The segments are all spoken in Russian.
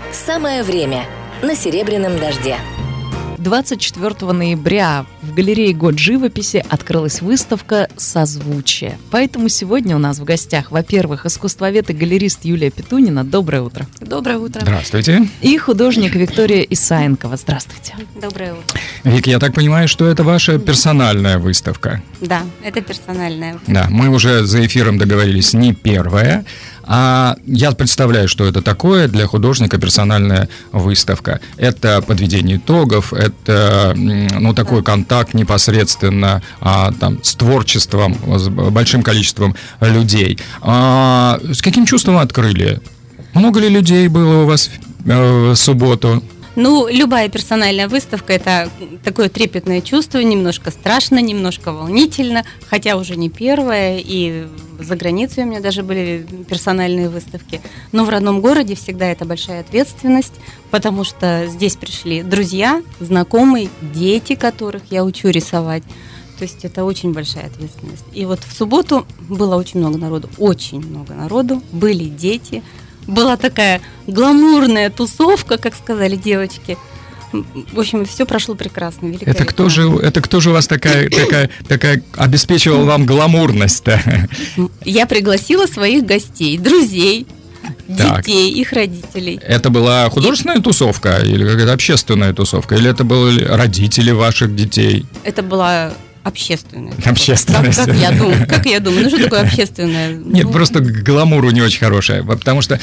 Самое время на «Серебряном дожде». 24 ноября в галерее «Год живописи» открылась выставка «Созвучие». Поэтому сегодня у нас в гостях, во-первых, искусствовед и галерист Юлия Петунина. Доброе утро. Доброе утро. Здравствуйте. И художник Виктория Исаенкова. Здравствуйте. Доброе утро. Вик, я так понимаю, что это ваша персональная выставка? Да, это персональная выставка. Да, мы уже за эфиром договорились, не первая. А я представляю, что это такое для художника персональная выставка. Это подведение итогов, это такой контакт непосредственно с творчеством, с большим количеством людей. С каким чувством открыли? Много ли людей было у вас в субботу? Любая персональная выставка – это такое трепетное чувство, немножко страшно, немножко волнительно, хотя уже не первая, и за границей у меня даже были персональные выставки. Но в родном городе всегда это большая ответственность, потому что здесь пришли друзья, знакомые, дети, которых я учу рисовать. То есть это очень большая ответственность. И вот в субботу было очень много народу, были дети. Была такая гламурная тусовка, как сказали девочки. В общем, все прошло прекрасно. Это кто же у вас такая обеспечивал вам гламурность-то? Я пригласила своих гостей, друзей, детей, их родителей. Это была художественная тусовка или какая-то общественная тусовка? Или это были родители ваших детей? Это была общественная. Общественность. Как я думаю? Что такое общественное? Нет, просто к гламуру не очень хорошее, потому что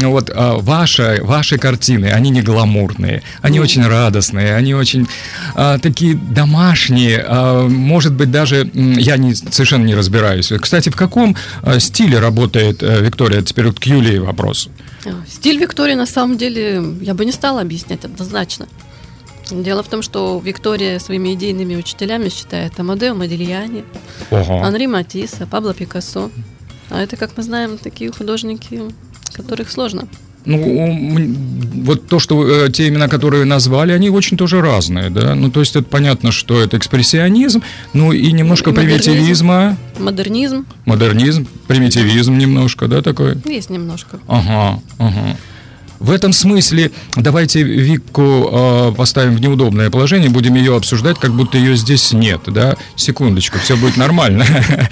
ваши картины, они не гламурные, они очень радостные, они очень такие домашние, может быть, даже я совершенно не разбираюсь. Кстати, в каком стиле работает Виктория? Теперь к Юлии вопрос. Стиль Виктории, на самом деле, я бы не стала объяснять однозначно. Дело в том, что Виктория своими идейными учителями считает Амадео Модильяни, Анри Матисса, Пабло Пикассо. А это, как мы знаем, такие художники, которых сложно. Вот те имена, которые вы назвали, они очень тоже разные, да? То есть это понятно, что это экспрессионизм, и немножко примитивизма. Модернизм, примитивизм немножко, да, такой? Есть немножко. Ага. В этом смысле давайте Вику поставим в неудобное положение, будем ее обсуждать, как будто ее здесь нет, да? Секундочку, все будет нормально.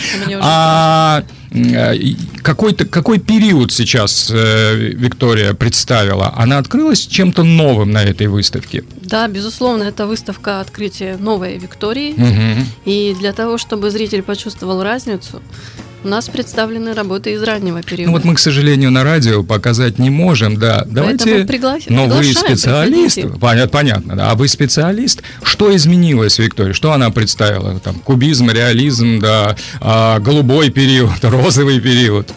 Какой период сейчас Виктория представила? Она открылась чем-то новым на этой выставке? Да, безусловно, это выставка открытия новой Виктории. И для того, чтобы зритель почувствовал разницу, у нас представлены работы из раннего периода. Мы, к сожалению, на радио показать не можем, да. Давайте. Но вы специалист. Понятно, да. А вы специалист. Что изменилось, Виктория? Что она представила? Кубизм, реализм, да, голубой период, розовый период.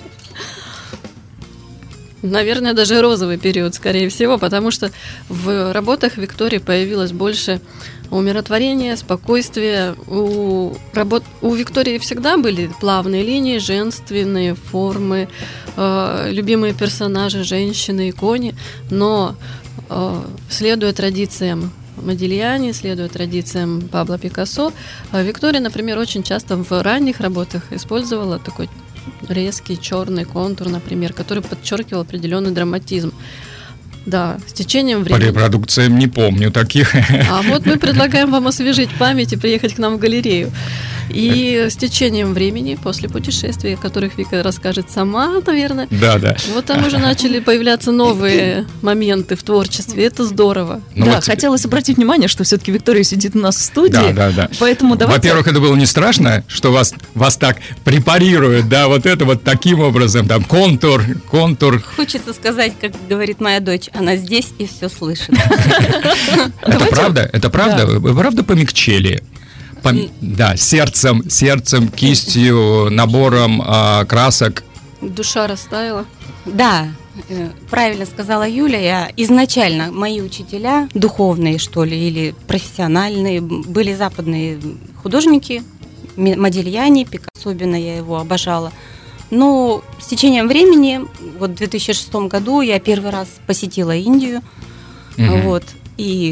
Наверное, даже розовый период, скорее всего, потому что в работах Виктории появилось больше умиротворения, спокойствия. У Виктории всегда были плавные линии, женственные формы, любимые персонажи, женщины и кони, но следуя традициям Модильяни, следуя традициям Пабло Пикассо, Виктория, например, очень часто в ранних работах использовала такой резкий черный контур, например, который подчеркивал определенный драматизм. Да, с течением времени. По репродукциям не помню таких. А вот мы предлагаем вам освежить память и приехать к нам в галерею. И с течением времени, после путешествий, о которых Вика расскажет сама, наверное, да. Вот там уже начали появляться новые моменты в творчестве. Это здорово. Хотелось обратить внимание, что все-таки Виктория сидит у нас в студии. Да. Поэтому давайте... Во-первых, это было не страшно, что вас так препарируют, да, вот это вот таким образом, там, контур. Хочется сказать, как говорит моя дочь, она здесь и все слышит. Это правда? Это правда? Вы правда помягчели? Да, сердцем, кистью, набором красок. Душа растаяла. Да, правильно сказала Юля. Изначально мои учителя, духовные, что ли, или профессиональные, были западные художники. Модильяни, Пикассо, я его обожала. Но с течением времени, в 2006 году я первый раз посетила Индию. И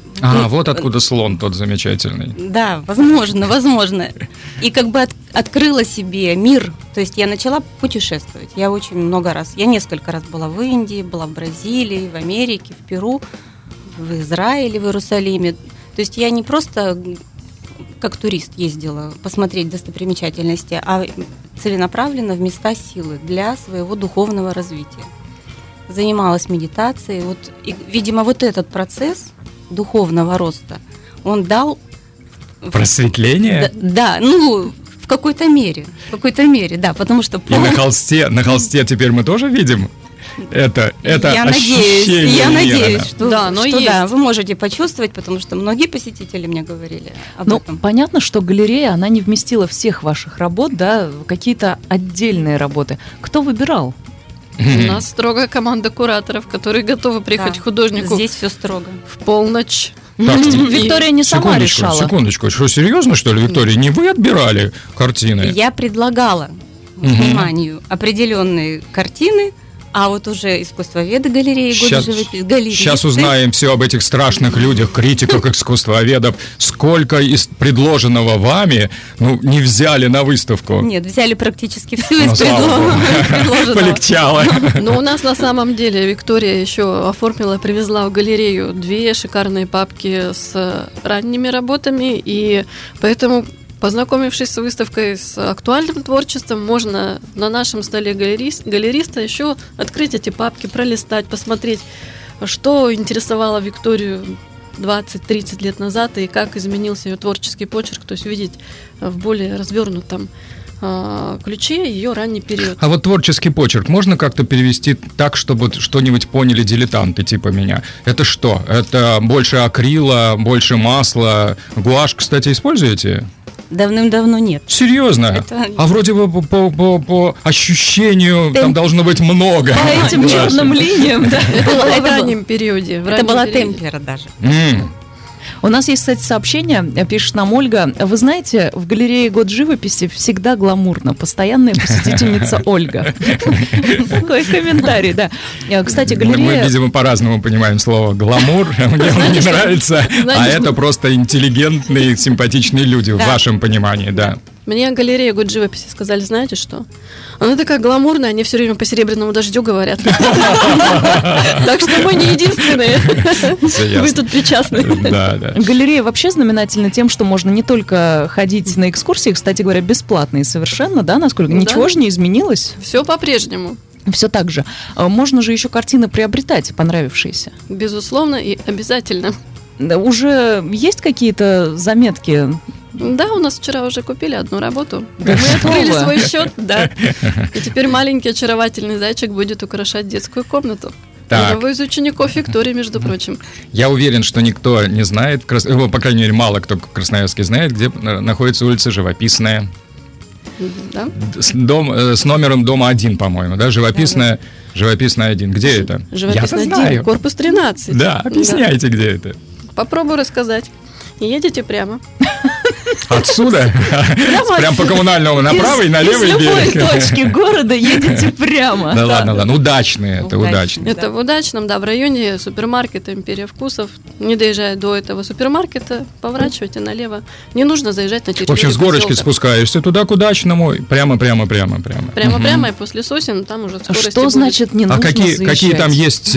Вот откуда слон тот замечательный. Да, возможно. И как бы открыла себе мир. То есть я начала путешествовать. Я очень много раз, я несколько раз была в Индии, была в Бразилии, в Америке, в Перу, в Израиле, в Иерусалиме. То есть я не просто как турист ездила посмотреть достопримечательности, а целенаправленно в места силы для своего духовного развития. Занималась медитацией. И, видимо, этот процесс духовного роста, он дал... Просветление? Да, в какой-то мере, да, потому что... И на холсте теперь мы тоже видим это ощущение. Я надеюсь, что есть. Вы можете почувствовать, потому что многие посетители мне говорили об этом. Понятно, что галерея, она не вместила всех ваших работ, да, какие-то отдельные работы. Кто выбирал? У нас строгая команда кураторов, которые готовы приехать к художнику. Здесь все строго. В полночь. Виктория не сама решала. Секундочку, что, серьезно, что ли, Виктория? Не вы отбирали картины? Я предлагала вниманию определенные картины, а вот уже искусствоведы галереи «Годы живописи», галеристы. Сейчас узнаем все об этих страшных людях, критиках, искусствоведов. Сколько из предложенного вами не взяли на выставку? Нет, взяли практически все из предложенного. Полегчало. Но у нас на самом деле Виктория еще оформила, привезла в галерею 2 шикарные папки с ранними работами, и поэтому, познакомившись с выставкой, с актуальным творчеством, можно на нашем столе галериста еще открыть эти папки, пролистать, посмотреть, что интересовало Викторию 20-30 лет назад и как изменился ее творческий почерк, то есть увидеть в более развернутом ключе ее ранний период. А вот творческий почерк можно как-то перевести так, чтобы что-нибудь поняли дилетанты типа меня? Это что? Это больше акрила, больше масла? Гуашь, кстати, используете? Давным-давно нет. Серьезно? А вроде бы по ощущению там должно быть много. По этим черным линиям, да. Это было в раннем периоде. Это была темпера даже. У нас есть, кстати, сообщение, пишет нам Ольга. Вы знаете, в галерее «Год живописи» всегда гламурно. Постоянная посетительница Ольга. Такой комментарий, да. Кстати, галерея... Мы, видимо, по-разному понимаем слово «гламур». Мне он не нравится, а это просто интеллигентные, симпатичные люди в вашем понимании, да. Мне галерея «Год живописи» сказали, знаете что? Она такая гламурная, они все время по серебряному дождю говорят. Так что мы не единственные. Вы тут причастны. Галерея вообще знаменательна тем, что можно не только ходить на экскурсии, кстати говоря, бесплатные совершенно, да, насколько? Ничего же не изменилось? Все по-прежнему. Все так же. Можно же еще картины приобретать, понравившиеся. Безусловно и обязательно. Уже есть какие-то заметки? Да, у нас вчера уже купили одну работу. Мы открыли свой счет, да. И теперь маленький очаровательный зайчик будет украшать детскую комнату. Одного из учеников Виктории, между прочим. Я уверен, что никто не знает, по крайней мере, мало кто в Красноярске знает, где находится улица Живописная. Да? С номером дома 1, по-моему, да? Живописная 1. Где это? Живописная 1, корпус 13. Да, объясняйте, где это. Попробую рассказать. Едете прямо. Отсюда? Прям по коммунальному направо и на левый берег. Из любой точки города едете прямо. Да ладно, удачные, это удачные. Это в удачном, да, в районе супермаркета «Империя вкусов». Не доезжая до этого супермаркета, поворачивайте налево. Не нужно заезжать на территорию. В общем, с горочки спускаешься туда к удачному, прямо. Прямо, и после сосен там уже скорости Что значит не нужно заезжать? А какие там есть,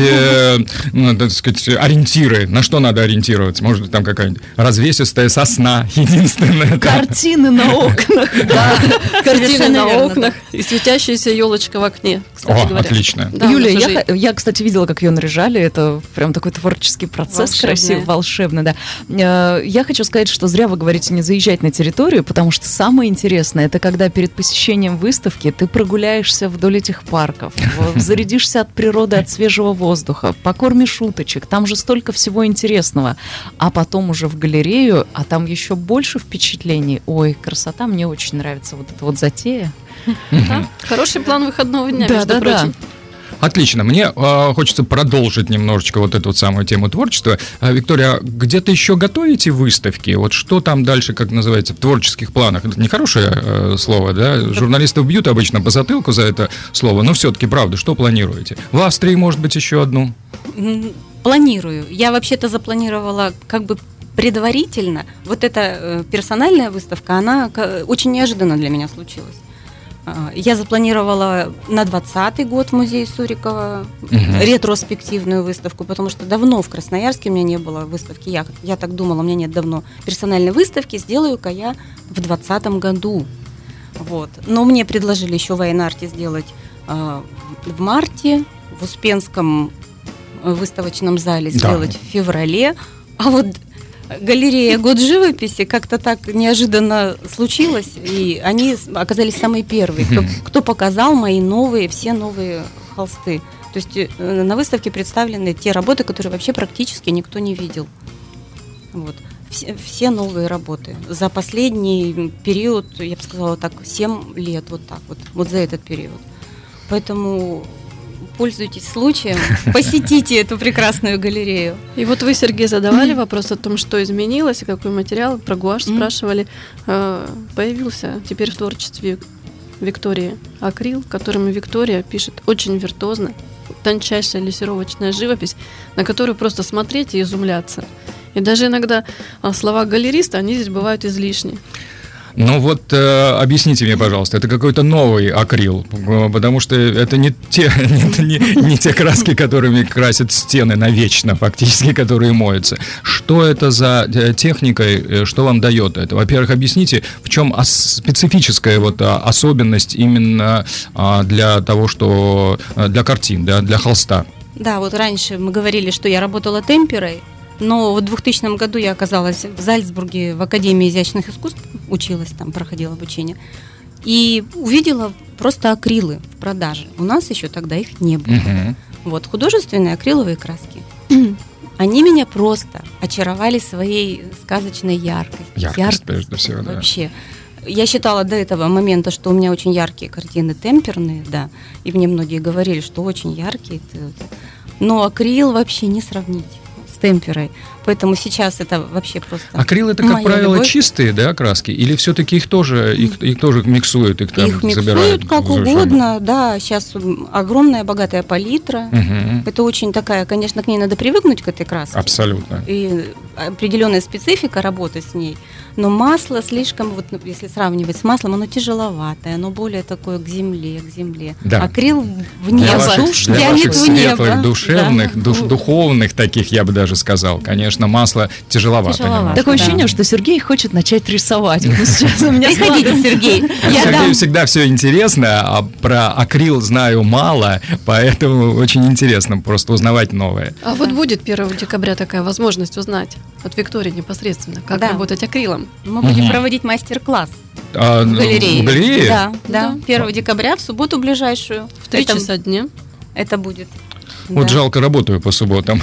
так сказать, ориентиры? На что надо ориентироваться? Может быть, там какая-нибудь развесистая сосна, единственная. Картины на окнах. Да, картины на окнах и светящаяся елочка в окне, кстати говоря. Отлично. Юлия, я, кстати, видела, как ее наряжали. Это прям такой творческий процесс, красивый, волшебный, да. Я хочу сказать, что зря вы говорите не заезжать на территорию, потому что самое интересное, это когда перед посещением выставки ты прогуляешься вдоль этих парков, зарядишься от природы, от свежего воздуха, покормишь уточек, там же столько всего интересного. А потом уже в галерею, а там еще больше впечатлений. Ой, красота, мне очень нравится вот эта вот затея. Да, хороший план выходного дня, между прочим. Отлично. Мне хочется продолжить немножечко вот эту вот самую тему творчества. Виктория, где-то еще готовите выставки? Вот что там дальше, как называется, в творческих планах? Это нехорошее слово, да? Журналистов бьют обычно по затылку за это слово, но все-таки, правда, что планируете? В Австрии, может быть, еще одну? планирую. Я вообще-то запланировала как бы предварительно. Вот эта персональная выставка, она очень неожиданно для меня случилась. Я запланировала на 2020 год в музее Сурикова ретроспективную выставку, потому что давно в Красноярске у меня не было выставки. Я так думала, у меня нет давно персональной выставки, сделаю-ка я в 2020 году. Вот. Но мне предложили еще в Айнарте сделать в марте, в Успенском выставочном зале сделать в феврале, а вот галерея «Год живописи» как-то так неожиданно случилось, и они оказались самые первые, кто показал мои все новые холсты. То есть на выставке представлены те работы, которые вообще практически никто не видел. Вот. Все новые работы. За последний период, я бы сказала так, 7 лет, вот за этот период. Поэтому пользуйтесь случаем, посетите эту прекрасную галерею. И вот вы, Сергей, задавали вопрос о том, что изменилось, и какой материал, про гуашь спрашивали. Появился теперь в творчестве Виктории акрил, которым Виктория пишет очень виртуозно, тончайшая лессировочная живопись, на которую просто смотреть и изумляться. И даже иногда слова галериста, они здесь бывают излишни. Ну вот объясните мне, пожалуйста, это какой-то новый акрил, потому что это не те краски, которыми красят стены навечно, фактически, которые моются. Что это за техника, что вам дает это? Во-первых, объясните, в чем специфическая особенность именно для того, что для картин, для холста? Да, вот раньше мы говорили, что я работала темперой. Но в 2000 году я оказалась в Зальцбурге в Академии изящных искусств, училась там, проходила обучение, и увидела просто акрилы в продаже. У нас еще тогда их не было. Вот, художественные акриловые краски. Они меня просто очаровали своей сказочной яркостью. Яркость, прежде всего, да. Вообще. Я считала до этого момента, что у меня очень яркие картины темперные, да, и мне многие говорили, что очень яркие. Но акрил вообще не сравнить темперой. Поэтому сейчас это вообще просто акрил это, как правило, любовь. Чистые, да, краски? Или все-таки их тоже миксуют? Их миксуют как угодно, да. Сейчас огромная, богатая палитра. Это очень такая, конечно, к ней надо привыкнуть, к этой краске. Абсолютно. И определенная специфика работы с ней. Но масло слишком, вот если сравнивать с маслом, оно тяжеловатое, оно более такое к земле. Да. Акрил в небо, тянет в небо. Светлых, душевных, духовных таких, я бы даже сказал, конечно, масло тяжеловато. Такое ощущение, что Сергей хочет начать рисовать. Приходите, Сергей. Сергею всегда все интересно, а про акрил знаю мало, поэтому очень интересно просто узнавать новое. А вот будет 1 декабря такая возможность узнать от Виктории непосредственно, как работать акрилом. Мы будем проводить мастер-класс в галерее. В галерее? Да. 1 декабря, в субботу ближайшую. В 3 часа дня. Это будет. Вот жалко, работаю по субботам.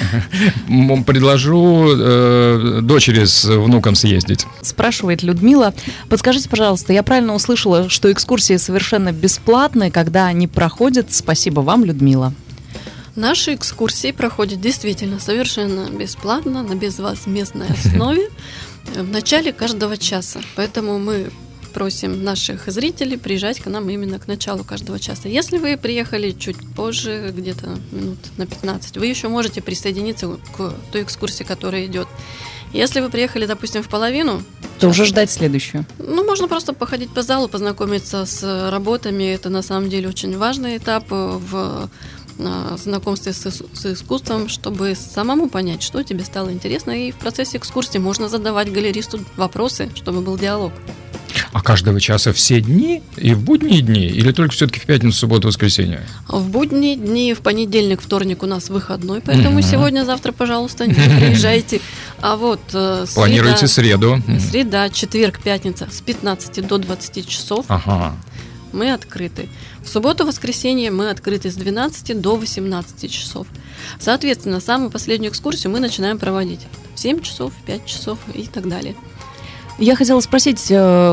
Предложу дочери с внуком съездить. Спрашивает Людмила. Подскажите, пожалуйста, я правильно услышала, что экскурсии совершенно бесплатные, когда они проходят? Спасибо вам, Людмила. Наши экскурсии проходят действительно совершенно бесплатно, на безвозмездной основе в начале каждого часа. Поэтому мы просим наших зрителей приезжать к нам именно к началу каждого часа. Если вы приехали чуть позже, где-то минут на 15, вы еще можете присоединиться к той экскурсии, которая идет. Если вы приехали, допустим, в половину, то уже ждать следующую. Можно просто походить по залу, познакомиться с работами. Это на самом деле очень важный этап в знакомстве с искусством, чтобы самому понять, что тебе стало интересно. И в процессе экскурсии можно задавать галеристу вопросы, чтобы был диалог. А каждого часа все дни и в будние дни? Или только все-таки в пятницу, субботу, воскресенье? В будние дни, в понедельник, вторник у нас выходной, поэтому сегодня, завтра, пожалуйста, не приезжайте. А вот планируйте среду. Среда, четверг, пятница с 15 до 20 часов. Мы открыты. В субботу, воскресенье мы открыты с 12 до 18 часов. Соответственно, самую последнюю экскурсию мы начинаем проводить в 7 часов, 5 часов и так далее. Я хотела спросить, в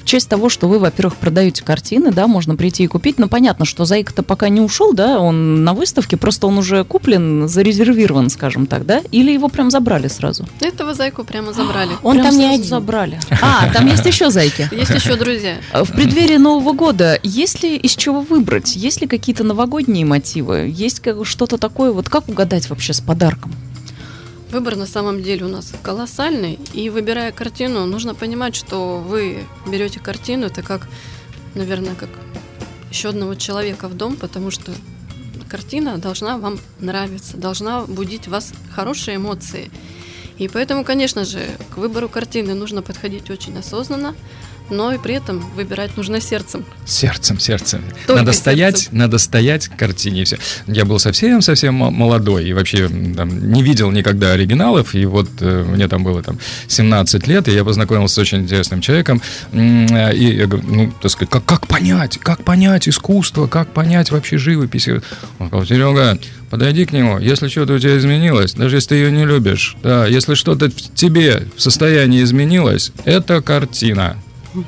честь того, что вы, во-первых, продаете картины, да, можно прийти и купить, но понятно, что Зайка-то пока не ушел, да, он на выставке, просто он уже куплен, зарезервирован, скажем так, да, или его прям забрали сразу? Этого зайку прямо забрали. Он Прям там не сразу один. забрали. Там есть еще зайки. Есть еще друзья. В преддверии Нового года есть ли из чего выбрать? Есть ли какие-то новогодние мотивы? Есть что-то такое? Вот как угадать вообще с подарком? Выбор на самом деле у нас колоссальный, и выбирая картину, нужно понимать, что вы берете картину, это как, наверное, как еще одного человека в дом, потому что картина должна вам нравиться, должна будить в вас хорошие эмоции. И поэтому, конечно же, к выбору картины нужно подходить очень осознанно, но и при этом выбирать нужно сердцем. Сердцем. Только Надо стоять к картине и все. Я был совсем молодой и вообще там, не видел никогда оригиналов. И вот мне там было 17 лет, и я познакомился с очень интересным человеком. И я говорю, так сказать, как понять искусство, как понять вообще живопись? Он сказал: Серега, подойди к нему, если что-то у тебя изменилось, даже если ты ее не любишь, да, если что-то в тебе в состоянии изменилось, это картина.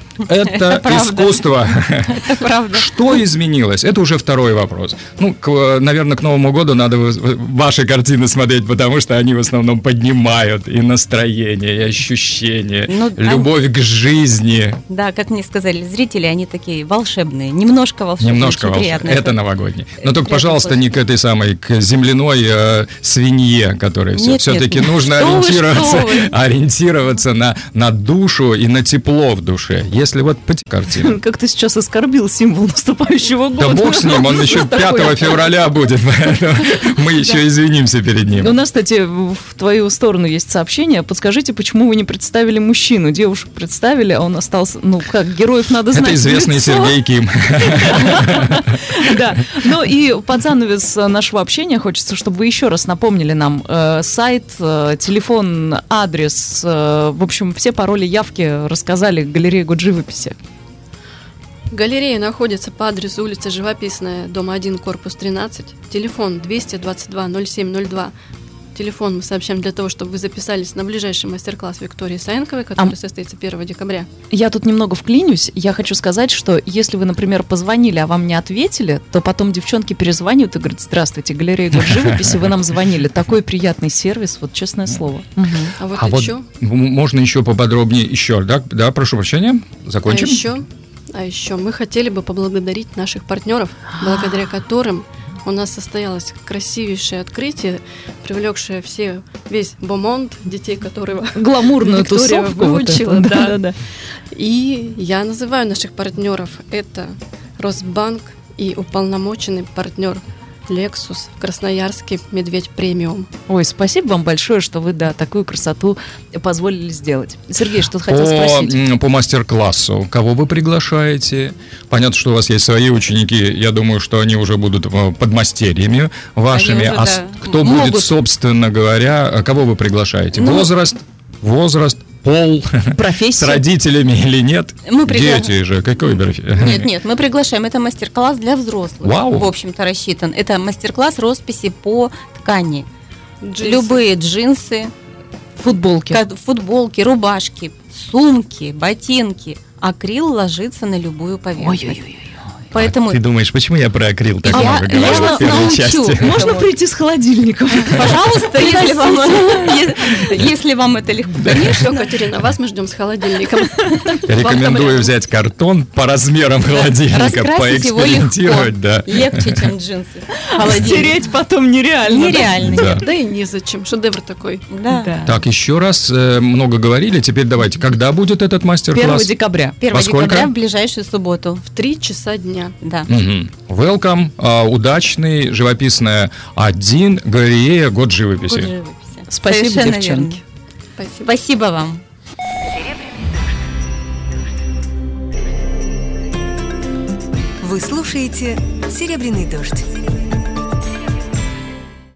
Это искусство. Это правда. Что изменилось? Это уже второй вопрос. Наверное, к Новому году надо ваши картины смотреть, потому что они в основном поднимают и настроение, и ощущение, любовь к жизни. Да, как мне сказали зрители, они такие волшебные, немножко волшебные. Это новогодний. Но только, пожалуйста, не к этой самой, к земляной свинье, которая все-таки нужно ориентироваться на душу и на тепло в душе. Если вот по картине. Как ты сейчас оскорбил символ наступающего года. Да бог с ним, он еще 5 февраля будет, поэтому мы еще извинимся перед ним. У нас, кстати, в твою сторону есть сообщение. Подскажите, почему вы не представили мужчину? Девушек представили, а он остался, героев надо знать. Это известный Сергей Ким. Да, и под занавес нашего общения хочется, чтобы вы еще раз напомнили нам сайт, телефон, адрес, в общем, все пароли, явки рассказали, галерея «Год живописи». Галерея находится по адресу улица Живописная, дом 1, корпус 13. Телефон 222-0702. Телефон мы сообщаем для того, чтобы вы записались на ближайший мастер-класс Виктории Саенковой, который состоится 1 декабря. Я тут немного вклинюсь. Я хочу сказать, что если вы, например, позвонили, а вам не ответили, то потом девчонки перезванивают и говорят: здравствуйте, галерея «Год живописи», вы нам звонили. Такой приятный сервис, вот честное слово. А вот еще? Можно еще поподробнее, еще, да, прошу прощения, закончим. А еще мы хотели бы поблагодарить наших партнеров, благодаря которым у нас состоялось красивейшее открытие, привлекшее весь бомонд, детей, которого гламурную Виктория тусовку выучила. Вот да. И я называю наших партнеров. Это Росбанк и уполномоченный партнер Lexus в Красноярске «Медведь премиум». Ой, спасибо вам большое, что вы, такую красоту позволили сделать. Сергей, что хотел спросить? По мастер-классу кого вы приглашаете? Понятно, что у вас есть свои ученики, я думаю, что они уже будут подмастерьями вашими. Кто будет, собственно говоря, кого вы приглашаете? Возраст, пол, профессия. С родителями или нет? Дети же, какой профессия? Нет, мы приглашаем. Это мастер-класс для взрослых. Вау. В общем-то, рассчитан. Это мастер-класс росписи по ткани. Джинсы. Любые джинсы, футболки, рубашки, сумки, ботинки. Акрил ложится на любую поверхность. Ой-ой-ой. Поэтому... Ты думаешь, почему я про акрил так много говорил в первой части? Можно прийти с холодильником? Пожалуйста, если вам это легко. Все, Катерина, вас мы ждем с холодильником. Рекомендую взять картон по размерам холодильника, поэкспериментировать. Да. Легче, чем джинсы. Стереть потом нереально. Нереально. Да и незачем, шедевр такой. Да. Так, еще раз, много говорили, теперь давайте, когда будет этот мастер-класс? 1 декабря. 1 декабря в ближайшую субботу. В 3 часа дня. Да. Welcome, удачный, живописная 1, галерея «Год живописи». Спасибо, совершенно девчонки. Верно. Спасибо вам. Вы слушаете «Серебряный дождь».